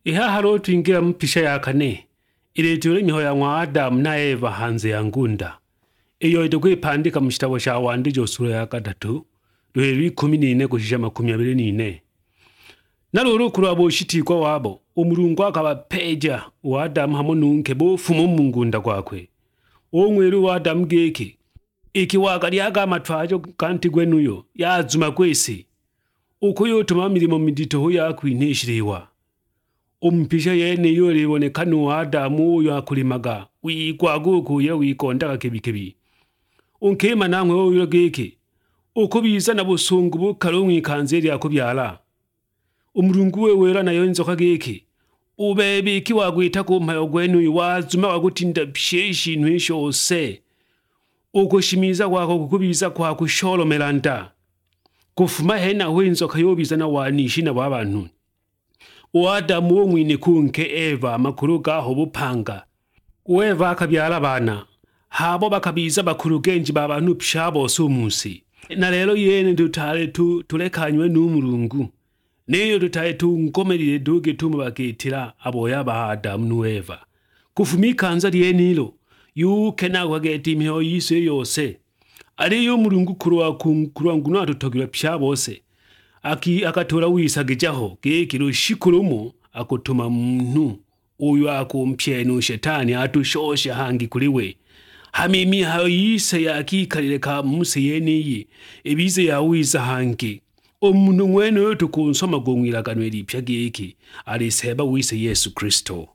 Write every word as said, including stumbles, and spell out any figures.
Iha haro twingira mpisha ya kane. Iletule miho ya ngwa Adamu na Eva hanze ya ngunda. Iyo itukwipandika mu kitabo cya Wandijo sura ya gatatu duhereye kumi n'ine kushija makumyabiri n'ine. Naruro kurabo shitikwa wabo umurungu akabapeja wa Adamu hamwe nunke bofumo mu ngunda kwakwe. Omweru wa Adamu geke iki wakalyaga amatwajo kanti gwenuyo yazuma kwese uko yotuma mirimo midito yakwintishiriwa. Umpisha yene yoriboneka nu Adamu uyo akulimaga wigwagukuye wikondaga kebikebi. Unkema namwe uyo geke uko biza na busungu bukarumwe kanzeri yakubyala. Umurungu we wera nayo inzoka geke ubebe iki wagwita ku mpayo gwenuyo wazuma wagutinda psheshi ntwishose. Uko shimiza kwako kukubiza kwa kusholomelanda kufuma hena wenzoka yobiza na wanishina bw'abantu. Uadamu wo mwine kunke Eva makuru gaho bupanga. Ueva akabyala bana habo bakabiza bakuru genji babantu pshabo sumusi. Na lero yene dutale tu tulekanywe n'umurungu. Neyo dutaye tu ngomerire duge tumubakitira aboya ba Adamu nu Eva. Kufumikanza lyenilo yuke na wageti imiho yise yose. Ariyo murungu kurwa kurwa nguno atutogira pshabose. Aki akatora wisagijaho gekiro shikurumo akutuma muntu uyu akumpyeno shetani atushoshe hangi kuriwe. Hamimi hayo yise yakikalire ka musi yeniyi ebize yawiza hangi. Omuntu mwene yotu kunsoma gongwiraganwe lipya geke aliseba wise Yesu Kristo.